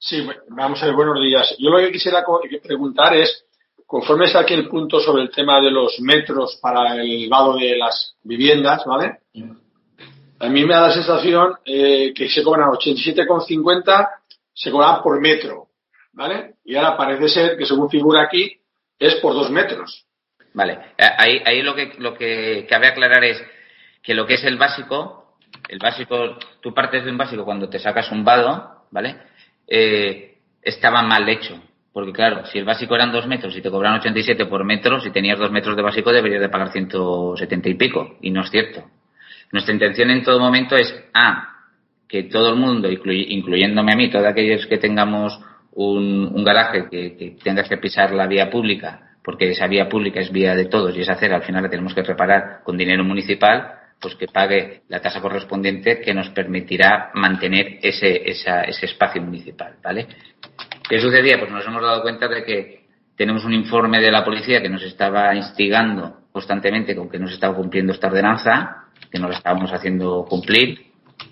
Sí, vamos a ver, buenos días. Yo lo que quisiera preguntar es, conforme está aquí el punto sobre el tema de los metros para el vado de las viviendas, ¿vale? A mí me da la sensación que se cobran 87,50, se cobran por metro, ¿vale? Y ahora parece ser que, según figura aquí, es por 2 metros. Vale, ahí lo que cabe aclarar es que lo que es el básico, tú partes de un básico cuando te sacas un vado, ¿vale? Estaba mal hecho, porque claro, si el básico eran 2 metros y te cobran 87 por metro, si tenías 2 metros de básico deberías de pagar 170 y pico, y no es cierto. Nuestra intención en todo momento es, que todo el mundo, incluyéndome a mí, todos aquellos que tengamos un garaje que tengas que pisar la vía pública, porque esa vía pública es vía de todos y esa acera al final la tenemos que reparar con dinero municipal, pues que pague la tasa correspondiente que nos permitirá mantener ese espacio municipal, ¿vale? ¿Qué sucedía? Pues nos hemos dado cuenta de que tenemos un informe de la policía que nos estaba instigando constantemente con que no se estaba cumpliendo esta ordenanza, que no la estábamos haciendo cumplir,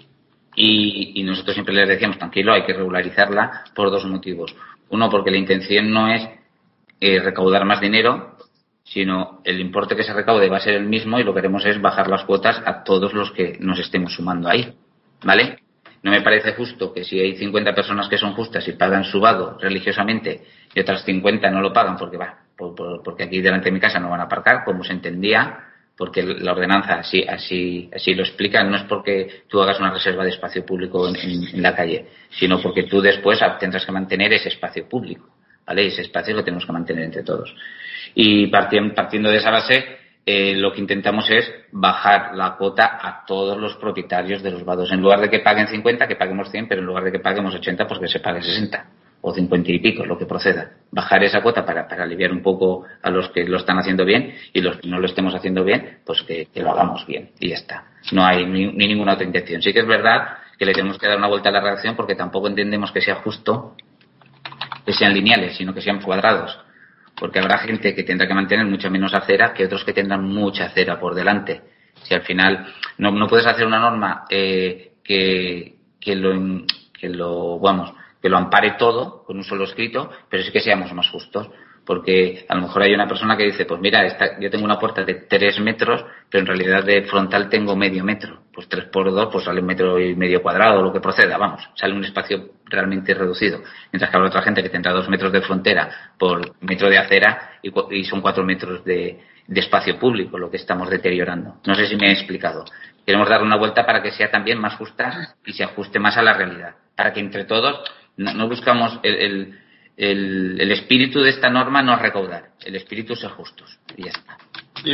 y nosotros siempre les decíamos, tranquilo, hay que regularizarla por 2 motivos. Uno, porque la intención no es recaudar más dinero, sino el importe que se recaude va a ser el mismo y lo que queremos es bajar las cuotas a todos los que nos estemos sumando ahí, ¿vale? No me parece justo que si hay 50 personas que son justas y pagan su vado religiosamente y otras 50 no lo pagan porque aquí delante de mi casa no van a aparcar, como se entendía, porque la ordenanza así lo explica, no es porque tú hagas una reserva de espacio público en la calle, sino porque tú después tendrás que mantener ese espacio público, ¿vale? Ese espacio lo tenemos que mantener entre todos. Y partiendo de esa base, lo que intentamos es bajar la cuota a todos los propietarios de los vados. En lugar de que paguen 50, que paguemos 100, pero en lugar de que paguemos 80, pues que se pague 60 o 50 y pico, lo que proceda. Bajar esa cuota para aliviar un poco a los que lo están haciendo bien, y los que no lo estemos haciendo bien, pues que lo hagamos bien y ya está. No hay ni ninguna otra intención. Sí que es verdad que le tenemos que dar una vuelta a la redacción, porque tampoco entendemos que sea justo que sean lineales, sino que sean cuadrados, porque habrá gente que tendrá que mantener mucha menos acera que otros que tendrán mucha acera por delante. Si al final no puedes hacer una norma que lo ampare todo con un solo escrito, pero sí que seamos más justos, porque a lo mejor hay una persona que dice, pues mira, yo tengo una puerta de 3 metros, pero en realidad de frontal tengo medio metro. Pues 3 por 2, pues sale 1,5 metros cuadrados, lo que proceda, sale un espacio realmente reducido. Mientras que habrá otra gente que tendrá 2 metros de frontera por metro de acera y son 4 metros de espacio público lo que estamos deteriorando. No sé si me he explicado. Queremos darle una vuelta para que sea también más justa y se ajuste más a la realidad, para que entre todos no buscamos el espíritu de esta norma, no es recaudar, el espíritu es ser justos y ya está. Sí,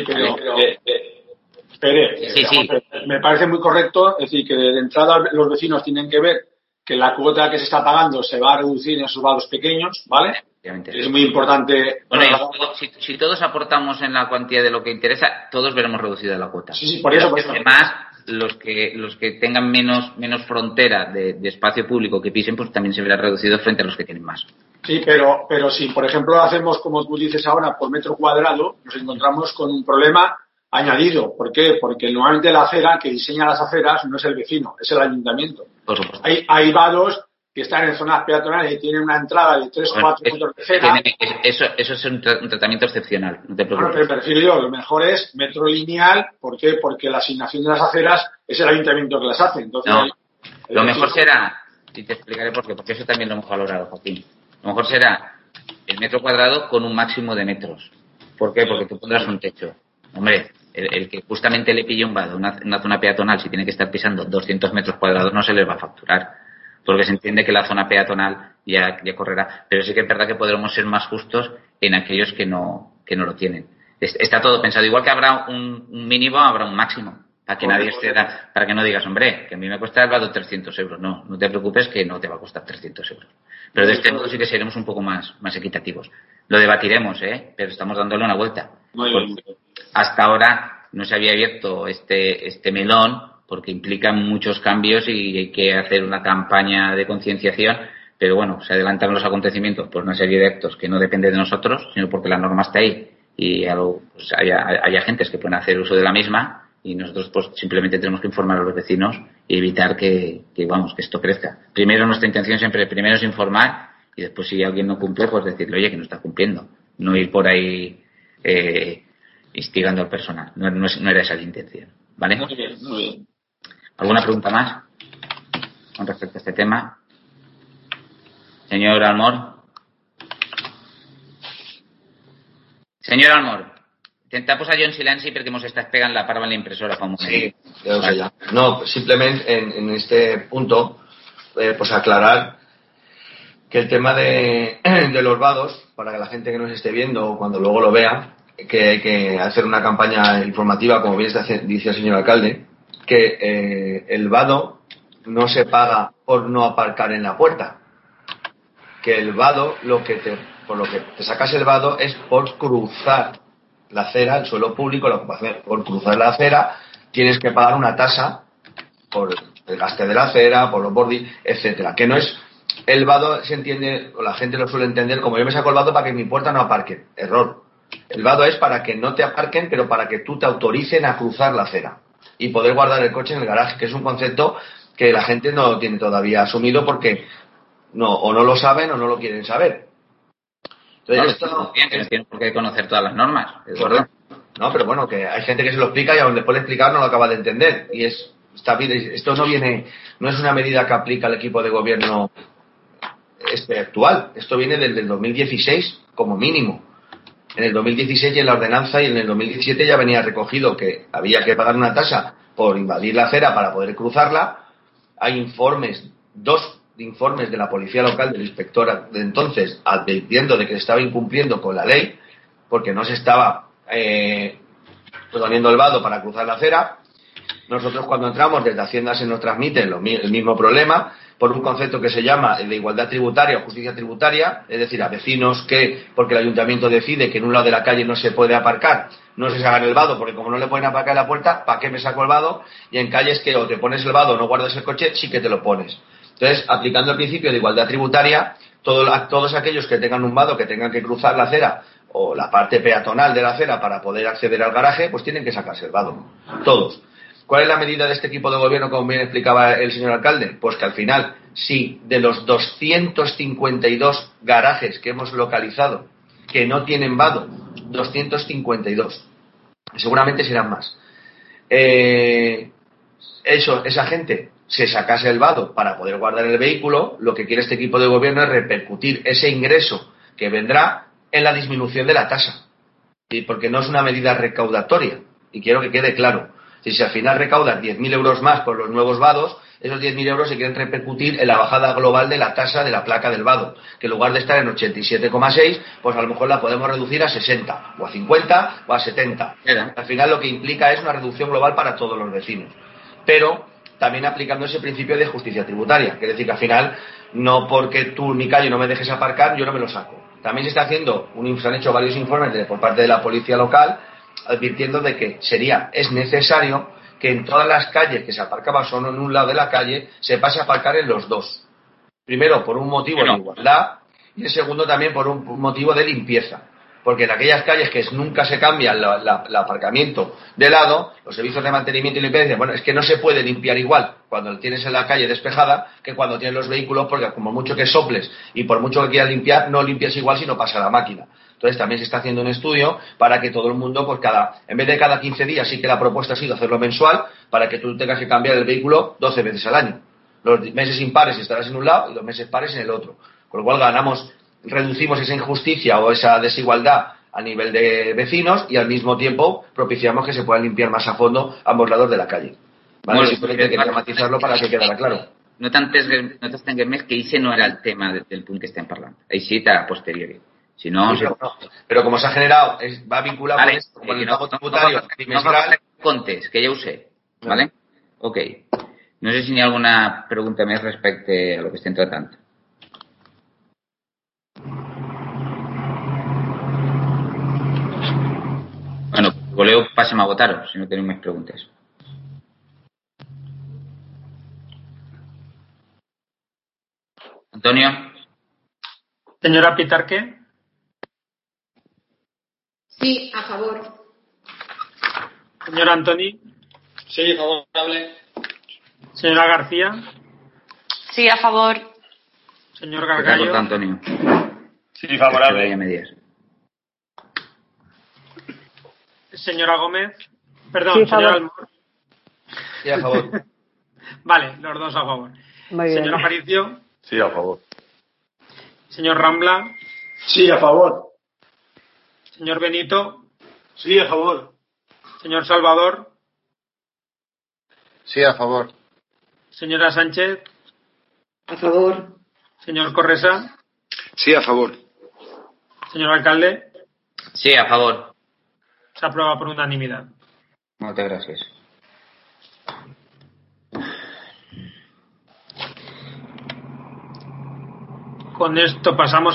pero me parece muy correcto, es decir, que de entrada los vecinos tienen que ver que la cuota que se está pagando se va a reducir en esos vados pequeños, ¿vale? Es muy importante. Bueno, si todos aportamos en la cuantía de lo que interesa, todos veremos reducida la cuota. Sí, por eso. Además, los que tengan menos frontera de espacio público que pisen, pues también se verá reducido frente a los que tienen más. Sí, pero si, por ejemplo, hacemos como tú dices ahora por metro cuadrado, nos encontramos con un problema añadido. ¿Por qué? Porque normalmente la acera que diseña las aceras no es el vecino, es el ayuntamiento. Por supuesto. Hay vados que están en zonas peatonales y tienen una entrada de 3-4 metros de acera. Eso es un tratamiento excepcional, no te preocupes. Pero prefiero yo, lo mejor es metro lineal. ¿Por qué? Porque la asignación de las aceras es el ayuntamiento que las hace. Entonces, lo mejor será, y te explicaré por qué, porque eso también lo hemos valorado, Joaquín. Lo mejor será el metro cuadrado con un máximo de metros. ¿Por qué? Porque tú pondrás un techo. Hombre, el que justamente le pille un vado, una zona peatonal, si tiene que estar pisando 200 metros cuadrados, no se les va a facturar, porque se entiende que la zona peatonal ya correrá. Pero sí que es verdad que podremos ser más justos en aquellos que no lo tienen. Está todo pensado. Igual que habrá un mínimo, habrá un máximo. Para que nadie exceda, para que no digas, hombre, que a mí me cuesta el vado 300 euros. No te preocupes, que no te va a costar 300 euros. Pero de este modo sí que seremos un poco más equitativos. Lo debatiremos, pero estamos dándole una vuelta. Hasta ahora no se había abierto este melón, porque implica muchos cambios y hay que hacer una campaña de concienciación, pero bueno, se adelantan los acontecimientos por una serie de actos que no dependen de nosotros, sino porque la norma está ahí y pues hay agentes que pueden hacer uso de la misma, y nosotros pues simplemente tenemos que informar a los vecinos y evitar que esto crezca. Primero, nuestra intención siempre es informar y después si alguien no cumple, pues decirle, oye, que no está cumpliendo. No ir por ahí instigando al personal. No era esa la intención. ¿Vale? Muy bien, muy bien. ¿Alguna pregunta más con respecto a este tema? Señor Almor. Senyor Almor, intenta posar jo en silenci perquè mos estàs pegant la parva en la impresora fa un moment. Sí, ya lo sé ya. No, simplemente en este punto, pues aclarar que el tema de los vados, para que la gente que nos esté viendo o cuando luego lo vea, que hay que hacer una campaña informativa, como bien dice el señor alcalde, que el vado no se paga por no aparcar en la puerta. Que el vado, por lo que te sacas el vado es por cruzar la acera, el suelo público, la ocupación, por cruzar la acera tienes que pagar una tasa por el gaste de la acera, por los bordis, etcétera. Que no es el vado, se entiende, o la gente lo suele entender como yo me saco el vado para que mi puerta no aparquen. Error. El vado es para que no te aparquen, pero para que tú te autoricen a cruzar la acera y poder guardar el coche en el garaje, que es un concepto que la gente no tiene todavía asumido porque o no lo saben o no lo quieren saber. Entonces, que no tienen por qué conocer todas las normas. ¿verdad? No, pero bueno, que hay gente que se lo explica y aún después de explicar no lo acaba de entender. Y está bien, esto no es una medida que aplica el equipo de gobierno actual. Esto viene desde el 2016 como mínimo. En el 2016 y en la ordenanza y en el 2017 ya venía recogido que había que pagar una tasa por invadir la acera para poder cruzarla. Hay dos informes de la policía local, del inspector de entonces, advirtiendo de que se estaba incumpliendo con la ley porque no se estaba poniendo el vado para cruzar la acera. Nosotros cuando entramos desde Hacienda se nos transmite el mismo problema por un concepto que se llama de igualdad tributaria o justicia tributaria, es decir, a vecinos que, porque el ayuntamiento decide que en un lado de la calle no se puede aparcar, no se hagan el vado, porque como no le pueden aparcar en la puerta, ¿para qué me saco el vado? Y en calles que o te pones el vado o no guardas el coche, sí que te lo pones. Entonces, aplicando el principio de igualdad tributaria, todos aquellos que tengan un vado, que tengan que cruzar la acera o la parte peatonal de la acera para poder acceder al garaje, pues tienen que sacarse el vado. Todos. ¿Cuál es la medida de este equipo de gobierno, como bien explicaba el señor alcalde? Pues que al final, si de los 252 garajes que hemos localizado que no tienen vado, 252, seguramente serán más, esa gente se sacase el vado para poder guardar el vehículo, lo que quiere este equipo de gobierno es repercutir ese ingreso que vendrá en la disminución de la tasa, ¿sí? Porque no es una medida recaudatoria, y quiero que quede claro. Si al final recaudan 10.000 euros más por los nuevos vados, esos 10.000 euros se quieren repercutir en la bajada global de la tasa de la placa del vado, que en lugar de estar en 87,6, pues a lo mejor la podemos reducir a 60, o a 50, o a 70. Al final lo que implica es una reducción global para todos los vecinos. Pero también aplicando ese principio de justicia tributaria, que es decir, que al final, no porque tú en mi calle no me dejes aparcar, yo no me lo saco. También se han hecho varios informes por parte de la policía local, advirtiendo de que es necesario que en todas las calles que se aparcaba solo en un lado de la calle se pase a aparcar en los dos. Primero por un motivo de igualdad y el segundo también por un motivo de limpieza. Porque en aquellas calles que nunca se cambia el aparcamiento de lado, los servicios de mantenimiento y limpieza dicen, bueno, es que no se puede limpiar igual cuando tienes en la calle despejada que cuando tienes los vehículos, porque como mucho que soples y por mucho que quieras limpiar, no limpias igual si no pasa la máquina. Entonces también se está haciendo un estudio para que todo el mundo, pues en vez de cada 15 días, sí que la propuesta ha sido hacerlo mensual, para que tú tengas que cambiar el vehículo 12 veces al año. Los meses impares estarás en un lado y los meses pares en el otro. Con lo cual reducimos esa injusticia o esa desigualdad a nivel de vecinos y al mismo tiempo propiciamos que se puedan limpiar más a fondo ambos lados de la calle. ¿Vale? Simplemente quería matizarlo para que quedara claro. No t'entenguem més, que ese no era el tema del punt que estem parlant. Així a posteriori. Si no, sí, pero como se ha generado, va vinculado con el pago tributario trimestral. No comptes, que ja ho sé. ¿Vale? Ok. No sé si hi ha alguna pregunta més respecte a lo que estem tratant. Bueno, si voleu, passem a votar-ho, si no teniu més preguntes. Antonio. Señora Pitarque. Sí, a favor. Señor Antoni. Sí, favorable. Señora García. Sí, a favor. Señor Se te ha Gargallo. cortado, Antonio. Sí, Que favorable. vaya a medias. Señora Gómez. Perdón, Sí, señor favor. Almor. Sí, a favor. Vale, los dos a favor. Muy bien. Señor Aparicio. Sí, a favor. Señor Rambla. Sí, a favor. Señor Benito. Sí, a favor. Señor Salvador. Sí, a favor. Señora Sánchez. A favor. Señor Corresa. Sí, a favor. Señor alcalde. Sí, a favor. Se aprueba por unanimidad. Muchas gracias. Con esto pasamos